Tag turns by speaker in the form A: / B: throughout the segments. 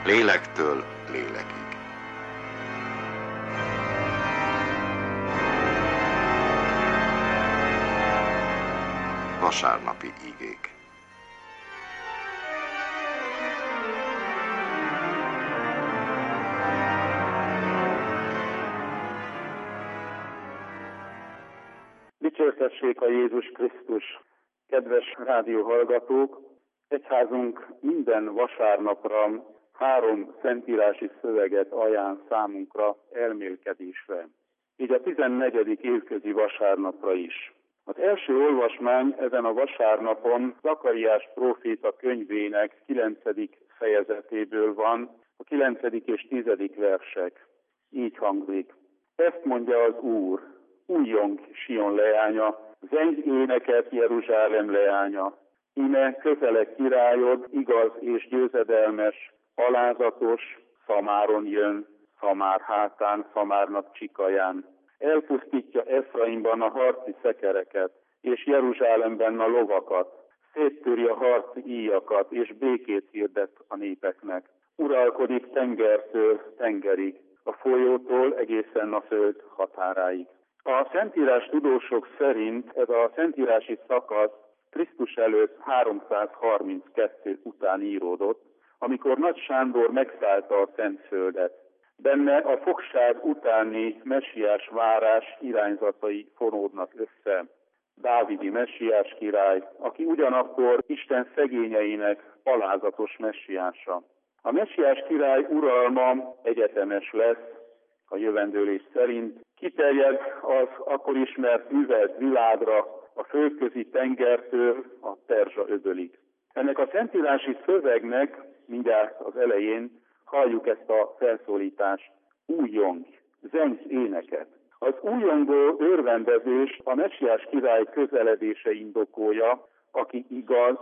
A: Lélektől lélekig. Vasárnapi igék.
B: Dicsértessék a Jézus Krisztus! Kedves rádióhallgatók! Egyházunk minden vasárnapra 3 szentírási szöveget ajánl számunkra elmélkedésre. Így a 14. évközi vasárnapra is. Az első olvasmány ezen a vasárnapon Zakariás próféta könyvének 9. fejezetéből van, a 9. és 10. versek. Így hangzik. Ezt mondja az Úr, újjong Sion leánya, zengj éneket Jeruzsálem leánya. Íme közeleg királyod, igaz és győzedelmes, alázatos, Szamáron jön, Szamár hátán, Szamárnak csikaján. Elpusztítja Efraimban a harci szekereket, és Jeruzsálemben a lovakat. Széttöri a harci íjakat, és békét hirdet a népeknek. Uralkodik tengertől tengerig, a folyótól egészen a föld határáig. A szentírás tudósok szerint ez a szentírási szakasz Krisztus előtt 332 után íródott, amikor Nagy Sándor megszállta a Szentföldet. Benne a fogság utáni messiás várás irányzatai fonódnak össze. Dávidi messiás király, aki ugyanakkor Isten szegényeinek alázatos messiása. A messiás király uralma egyetemes lesz, a jövendőlés szerint kiterjed az akkor ismert művelt világra, a földközi tengertől a Perzsa öbölig. Ennek a szentírási szövegnek mindjárt az elején halljuk ezt a felszólítást, újjong, zengj éneket. Az újjongó örvendezés a messiás király közeledése indokolja, aki igaz,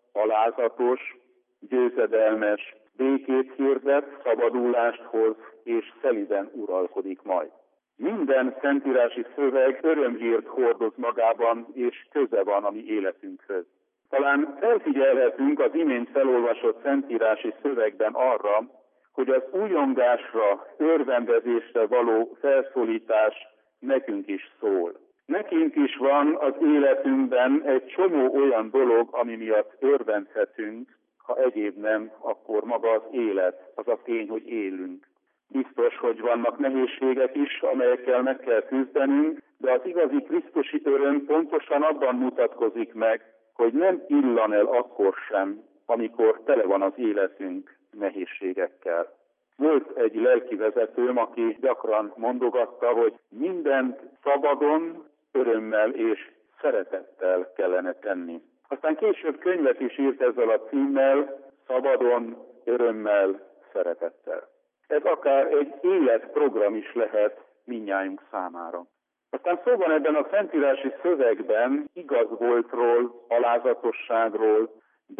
B: alázatos, győzedelmes, békét hirdet, szabadulást hoz és szeliden uralkodik majd. Minden szentírási szöveg örömhírt hordoz magában, és köze van a mi életünkhöz. Talán felfigyelhetünk az imént felolvasott szentírási szövegben arra, hogy az újongásra, örvendezésre való felszólítás nekünk is szól. Nekünk is van az életünkben egy csomó olyan dolog, ami miatt örvendhetünk, ha egyéb nem, akkor maga az élet, az a tény, hogy élünk. Biztos, hogy vannak nehézségek is, amelyekkel meg kell küzdenünk, de az igazi krisztusi öröm pontosan abban mutatkozik meg, hogy nem illan el akkor sem, amikor tele van az életünk nehézségekkel. Volt egy lelkivezetőm, aki gyakran mondogatta, hogy mindent szabadon, örömmel és szeretettel kellene tenni. Aztán később könyvet is írt ezzel a címmel, szabadon, örömmel, szeretettel. Ez akár egy életprogram is lehet mindnyájunk számára. Aztán szó van ebben a szentírási szövegben igaz voltról, alázatosságról,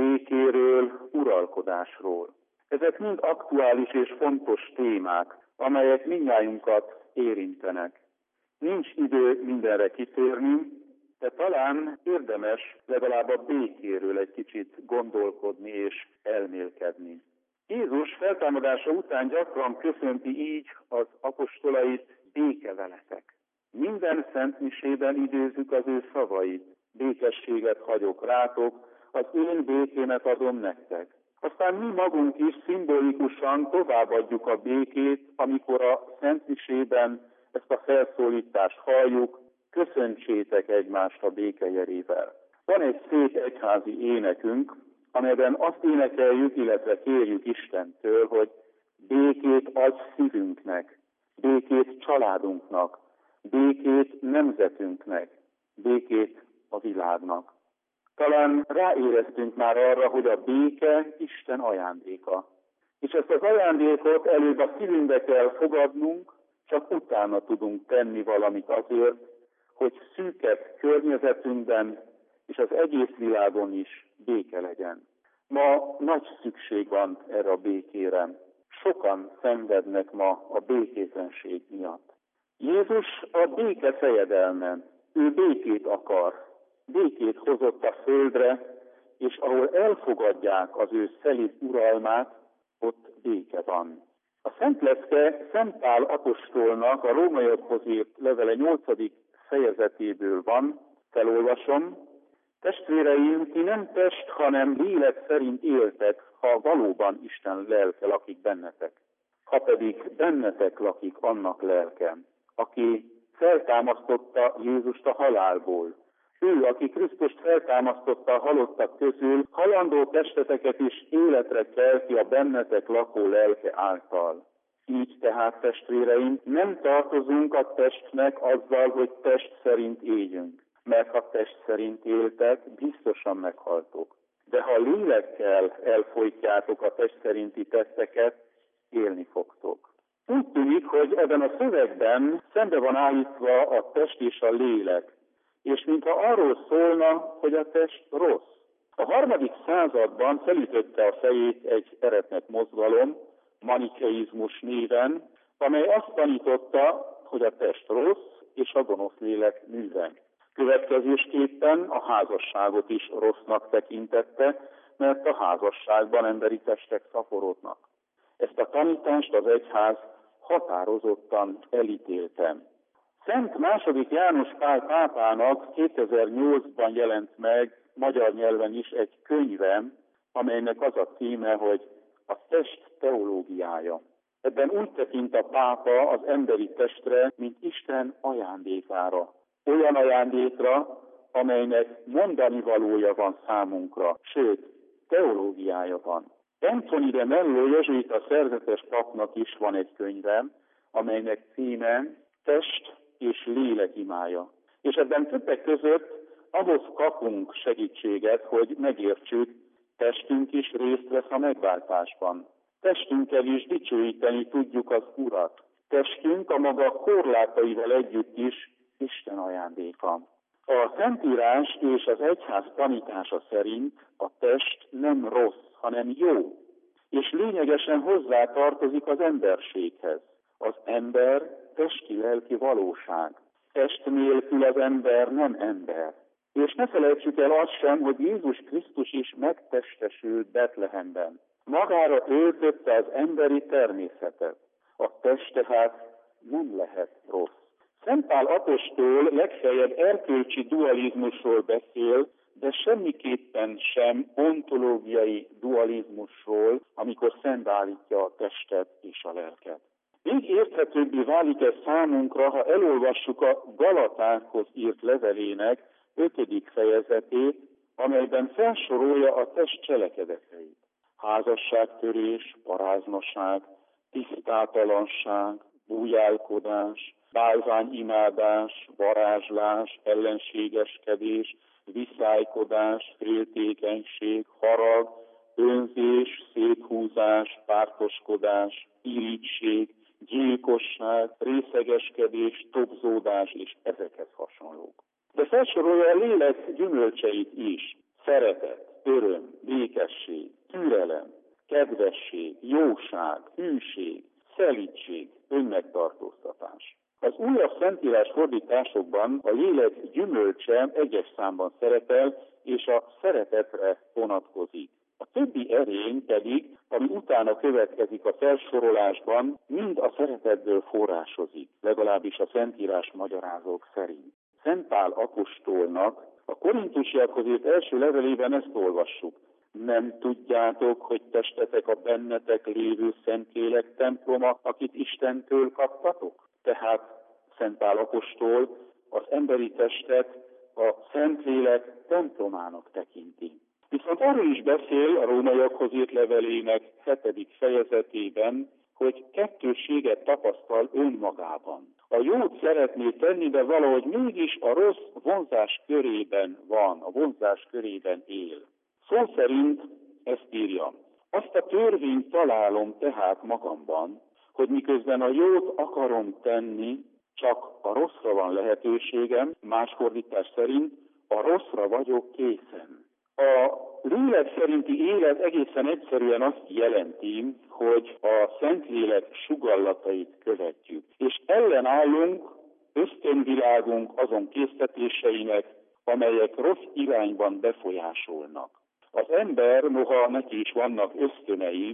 B: békéről, uralkodásról. Ezek mind aktuális és fontos témák, amelyek mindnyájunkat érintenek. Nincs idő mindenre kitérni, de talán érdemes legalább a békéről egy kicsit gondolkodni és elmélkedni. Jézus feltámadása után gyakran köszönti így az apostolait, béke veletek. Minden szentmisében idézzük az ő szavait. Békességet hagyok rátok, az én békémet adom nektek. Aztán mi magunk is szimbolikusan továbbadjuk a békét, amikor a szentmisében ezt a felszólítást halljuk, köszöntsétek egymást a békejerével. Van egy szép egyházi énekünk, amelyben azt énekeljük, illetve kérjük Istentől, hogy békét adj szívünknek, békét családunknak, békét nemzetünknek, békét a világnak. Talán ráéreztünk már arra, hogy a béke Isten ajándéka. És ezt az ajándékot előbb a szívünkbe kell fogadnunk, csak utána tudunk tenni valamit azért, hogy szűkebb környezetünkben és az egész világon is béke legyen. Ma nagy szükség van erre a békére. Sokan szenvednek ma a békétlenség miatt. Jézus a béke fejedelme. Ő békét akar. Békét hozott a földre, és ahol elfogadják az ő szelíd uralmát, ott béke van. A Szent Lecke Szent Pál apostolnak a rómaiakhoz írt levele 8. fejezetéből van, felolvasom. Testvéreim, ti nem test, hanem lélek szerint éltek, ha valóban Isten lelke lakik bennetek. Ha pedig bennetek lakik annak lelke, aki feltámasztotta Jézust a halálból. Ő, aki Krisztust feltámasztotta a halottak közül, halandó testeteket is életre kelti a bennetek lakó lelke által. Így tehát, testvéreim, nem tartozunk a testnek azzal, hogy test szerint éljünk. Mert ha test szerint éltek, biztosan meghaltok. De ha lélekkel elfojtjátok a test szerinti tetteket, élni fogtok. Úgy tűnik, hogy ebben a szövegben szembe van állítva a test és a lélek, és mintha arról szólna, hogy a test rossz. A 3. században felütötte a fejét egy eretnek mozgalom, manikeizmus néven, amely azt tanította, hogy a test rossz és a gonosz lélek műve. Következésképpen a házasságot is rossznak tekintette, mert a házasságban emberi testek szaporodnak. Ezt a tanítást az egyház határozottan elítélte. Szent II. János Pál pápának 2008-ban jelent meg magyar nyelven is egy könyve, amelynek az a címe, hogy a test teológiája. Ebben úgy tekint a pápa az emberi testre, mint Isten ajándékára. Olyan ajándékra, amelynek mondani valója van számunkra, sőt, teológiája van. Anthony de Mello jezsuita szerzetes papnak is van egy könyve, amelynek címe Test és lélek imája. És ebben többek között ahhoz kapunk segítséget, hogy megértsük, testünk is részt vesz a megváltásban. Testünkkel is dicsőíteni tudjuk az Urat. Testünk a maga korlátaival együtt is Isten ajándéka. A Szentírás és az egyház tanítása szerint a test nem rossz, hanem jó, és lényegesen hozzátartozik az emberséghez. Az ember testi-lelki valóság. Test nélkül az ember nem ember. És ne felejtsük el azt sem, hogy Jézus Krisztus is megtestesült Betlehemben. Magára öltötte az emberi természetet. A test tehát nem lehet rossz. Szent Pál apostol legfeljebb erkölcsi dualizmusról beszél, de semmiképpen sem ontológiai dualizmusról, amikor szembeállítja a testet és a lelket. Még érthetőbbé válik ez számunkra, ha elolvassuk a Galatákhoz írt levelének 5. fejezetét, amelyben felsorolja a test cselekedeteit. Házasságtörés, paráznaság, tisztátalanság, bújálkodás, bálványimádás, varázslás, ellenségeskedés, viszálykodás, féltékenység, harag, önzés, széthúzás, pártoskodás, irigység, gyilkosság, részegeskedés, tobzódás és ezekhez hasonlók. De felsorolja a lélek gyümölcseit is: szeretet, öröm, békesség, türelem, kedvesség, jóság, hűség, szelídség, önmegtartóztatás. Az újabb szentírás fordításokban a lélek gyümölcse egyes számban szerepel, és a szeretetre vonatkozik. A többi erény pedig, ami utána következik a felsorolásban, mind a szeretetből forrásozik, legalábbis a szentírás magyarázók szerint. Szent Pál apostolnak a korintusiakhoz írt első levelében ezt olvassuk: nem tudjátok, hogy testetek a bennetek lévő Szentlélek temploma, akit Istentől kaptatok? Tehát Szent Pál apostol az emberi testet a Szentlélek templomának tekinti. Viszont arról is beszél a rómaiakhoz írt levelének 7. fejezetében, hogy kettősséget tapasztal önmagában. A jót szeretné tenni, de valahogy mégis a rossz vonzás körében van, a vonzás körében él. Szó szerint ezt írja: azt a törvényt találom tehát magamban, hogy miközben a jót akarom tenni, csak a rosszra van lehetőségem, más fordítás szerint a rosszra vagyok készen. A lélek szerinti élet egészen egyszerűen azt jelenti, hogy a Szentlélek sugallatait követjük, és ellenállunk ösztönvilágunk azon késztetéseinek, amelyek rossz irányban befolyásolnak. Az ember, noha neki is vannak ösztönei,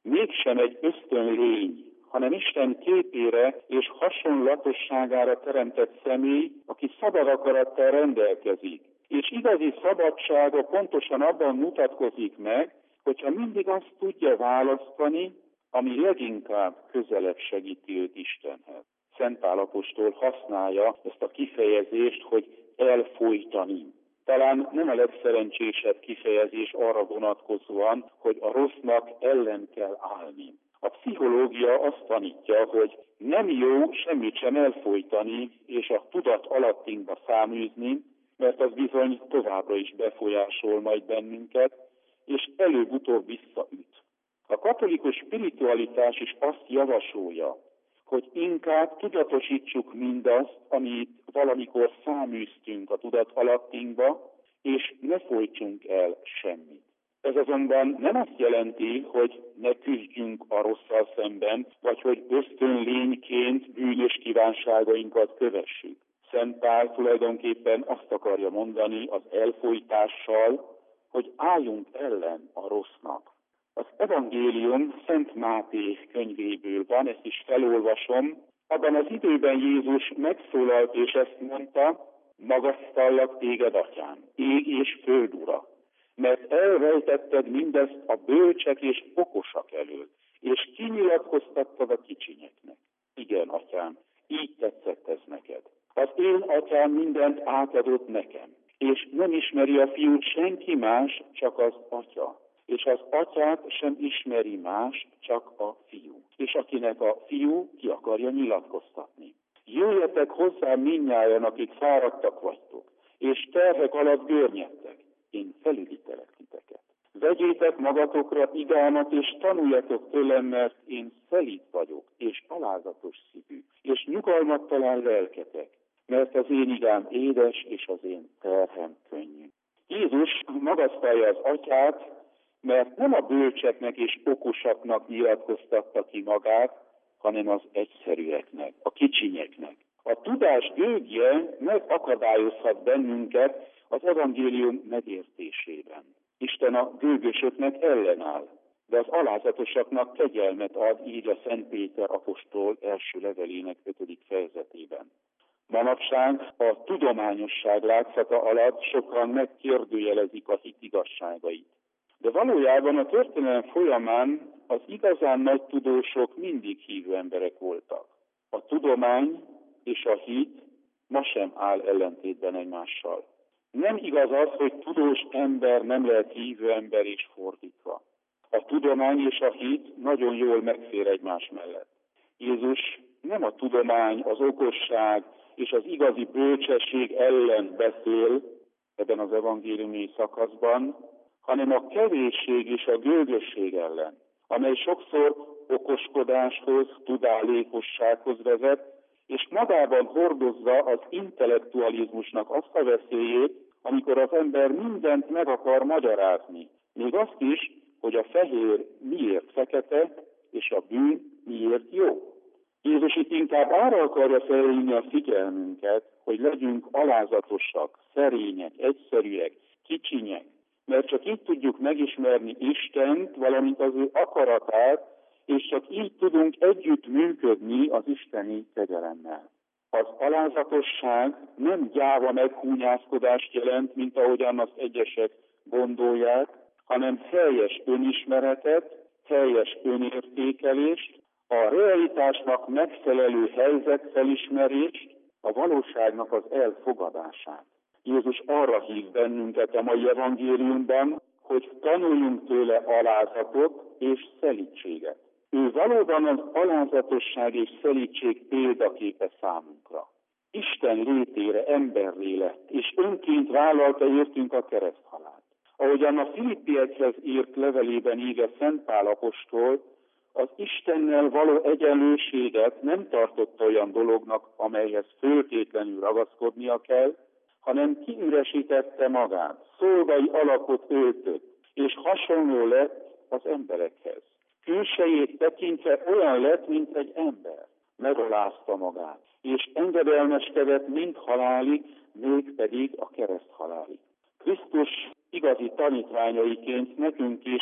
B: mégsem egy ösztönlény, hanem Isten képére és hasonlatosságára teremtett személy, aki szabad akarattal rendelkezik. És igazi szabadsága pontosan abban mutatkozik meg, hogyha mindig azt tudja választani, ami leginkább közelebb segíti őt Istenhez. Szent Pál apostol használja ezt a kifejezést, hogy elfojtani. Talán nem a legszerencsésebb kifejezés arra vonatkozóan, hogy a rossznak ellen kell állni. A pszichológia azt tanítja, hogy nem jó semmit sem elfojtani és a tudat alattinkba száműzni, mert az bizony továbbra is befolyásol majd bennünket, és előbb-utóbb visszaüt. A katolikus spiritualitás is azt javasolja, hogy inkább tudatosítsuk mindazt, amit valamikor száműztünk a tudat alattinkba, és ne folytsunk el semmit. Ez azonban nem azt jelenti, hogy ne küzdjünk a rosszal szemben, vagy hogy ösztönlényként bűnös kívánságainkat kövessük. Szent Pál tulajdonképpen azt akarja mondani az elfojtással, hogy álljunk ellen a rossznak. Az evangélium Szent Máté könyvéből van, ezt is felolvasom. Abban az időben Jézus megszólalt és ezt mondta: magasztallak téged, Atyám, ég és föld ura, mert elrejtetted mindezt a bölcsek és okosak elől, és kinyilatkoztattad a kicsinyeknek. Igen, Atyám, így tetszett ez neked. Az én Atyám mindent átadott nekem, és nem ismeri a fiút senki más, csak az Atya. És az Atyát sem ismeri más, csak a fiú. És akinek a fiú ki akarja nyilatkoztatni. Jöjjetek hozzám mindnyájan, akik fáradtak vagytok, és terhek alatt görnyedtek, én felüdítelek titeket. Vegyétek magatokra igámat, és tanuljatok tőlem, mert én szelíd vagyok, és alázatos szívű, és nyugalmat talál lelketek, mert az én igám édes, és az én terhem könnyű. Jézus magasztalja az Atyát, mert nem a bölcseknek és okosaknak nyilatkoztatta ki magát, hanem az egyszerűeknek, a kicsinyeknek. A tudás gőgje megakadályozhat bennünket az evangélium megértésében. Isten a gőgösöknek ellenáll, de az alázatosaknak kegyelmet ad, így a Szent Péter apostol első levelének 5. fejezetében. Manapság a tudományosság látszata alatt sokan megkérdőjelezik a hit igazságait. De valójában a történelem folyamán az igazán nagy tudósok mindig hívő emberek voltak. A tudomány és a hit ma sem áll ellentétben egymással. Nem igaz az, hogy tudós ember nem lehet hívő ember és fordítva. A tudomány és a hit nagyon jól megfér egymás mellett. Jézus nem a tudomány, az okosság és az igazi bölcsesség ellen beszél ebben az evangéliumi szakaszban, hanem a kevésség és a gőgösség ellen, amely sokszor okoskodáshoz, tudálékossághoz vezet, és magában hordozza az intellektualizmusnak azt a veszélyét, amikor az ember mindent meg akar magyarázni. Még azt is, hogy a fehér miért fekete, és a bűn miért jó. Jézus itt inkább arra akarja felhívni a figyelmünket, hogy legyünk alázatosak, szerények, egyszerűek, kicsinyek, mert csak így tudjuk megismerni Istent, valamint az ő akaratát, és csak így tudunk együtt működni az isteni kegyelemmel. Az alázatosság nem gyáva meghúnyászkodást jelent, mint ahogyan azt egyesek gondolják, hanem helyes önismeretet, helyes önértékelést, a realitásnak megfelelő helyzetfelismerést, a valóságnak az elfogadását. Jézus arra hív bennünket a mai evangéliumban, hogy tanuljunk tőle alázatot és szelídséget. Ő valóban az alázatosság és szelídség példaképe számunkra. Isten létére emberré lett, és önként vállalta értünk a kereszthalált. Ahogyan a Filippiekhez írt levelében ír a Szent Pál apostol, az Istennel való egyenlőséget nem tartotta olyan dolognak, amelyhez föltétlenül ragaszkodnia kell, hanem kiüresítette magát, szolgai alakot öltött, és hasonló lett az emberekhez. Külsejét tekintve olyan lett, mint egy ember. Megalázta magát, és engedelmeskedett mind halálig, mégpedig a kereszthalálig. Krisztus igazi tanítványaiként nekünk is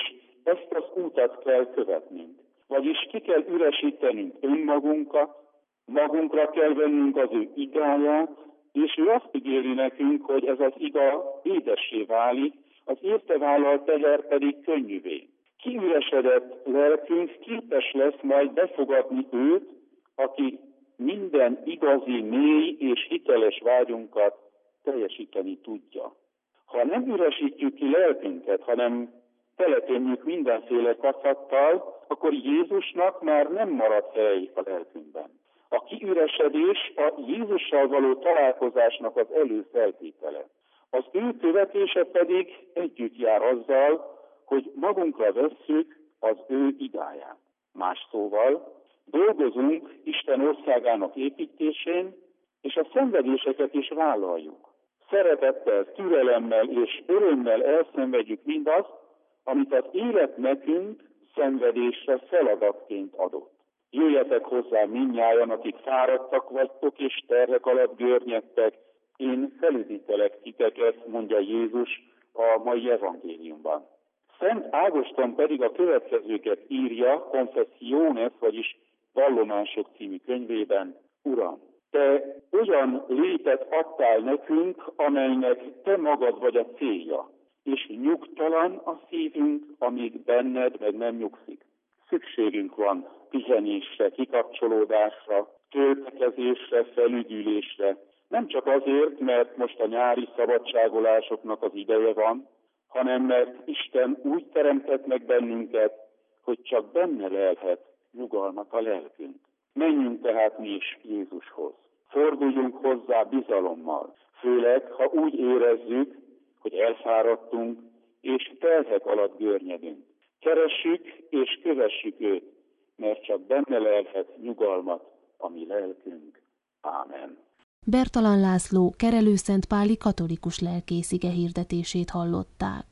B: ezt az útat kell követnünk. Vagyis ki kell üresítenünk önmagunkat, magunkra kell vennünk az ő igáját, és ő azt ígéri nekünk, hogy ez az iga édessé válik, az érte vállalt teher pedig könnyűvé. Kiüresedett lelkünk képes lesz majd befogadni őt, aki minden igazi, mély és hiteles vágyunkat teljesíteni tudja. Ha nem üresítjük ki lelkünket, hanem teletömjük mindenféle kacattal, akkor Jézusnak már nem marad hely a lelkünkben. A kiüresedés a Jézussal való találkozásnak az előfeltétele. Az ő követése pedig együtt jár azzal, hogy magunkra vesszük az ő igáját. Más szóval, dolgozunk Isten országának építésén, és a szenvedéseket is vállaljuk. Szeretettel, türelemmel és örömmel elszenvedjük mindazt, amit az élet nekünk szenvedésre feladatként adott. Jöjjetek hozzá mindnyájan, akik fáradtak vagytok és terhek alatt görnyedtek, én felüdítelek titeket, mondja Jézus a mai evangéliumban. Szent Ágoston pedig a következőket írja Confessiones, vagyis Vallomások című könyvében: Uram, te olyan létet adtál nekünk, amelynek te magad vagy a célja, és nyugtalan a szívünk, amíg benned meg nem nyugszik. Szükségünk van pihenésre, kikapcsolódásra, töltekezésre, felüdülésre. Nem csak azért, mert most a nyári szabadságolásoknak az ideje van, hanem mert Isten úgy teremtett meg bennünket, hogy csak benne lelhet nyugalmat a lelkünk. Menjünk tehát mi is Jézushoz. Forduljunk hozzá bizalommal, főleg, ha úgy érezzük, hogy elfáradtunk, és terhek alatt görnyedünk. Keressük és kövessük őt, mert csak benne lelhet nyugalmat a mi lelkünk. Ámen.
C: Bertalan László kerelőszentpáli katolikus lelkész ige hirdetését hallották.